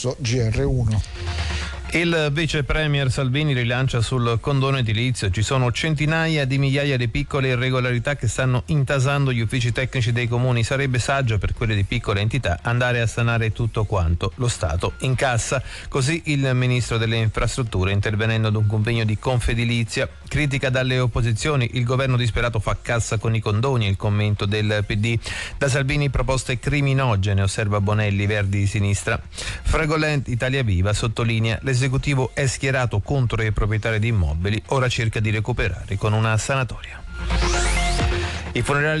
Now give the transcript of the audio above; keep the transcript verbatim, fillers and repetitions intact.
G R uno. Il vice premier Salvini rilancia sul condono edilizio. Ci sono centinaia di migliaia di piccole irregolarità che stanno intasando gli uffici tecnici dei comuni. Sarebbe saggio per quelle di piccole entità andare a sanare tutto quanto lo Stato incassa. Così il ministro delle infrastrutture, intervenendo ad un convegno di Confedilizia. Critica dalle opposizioni, il governo disperato fa cassa con i condoni, il commento del P D. Da Salvini proposte criminogene, osserva Bonelli, Verdi di sinistra. Fragolent, Italia Viva, sottolinea l'esecutivo è schierato contro i proprietari di immobili, ora cerca di recuperare con una sanatoria. I funerali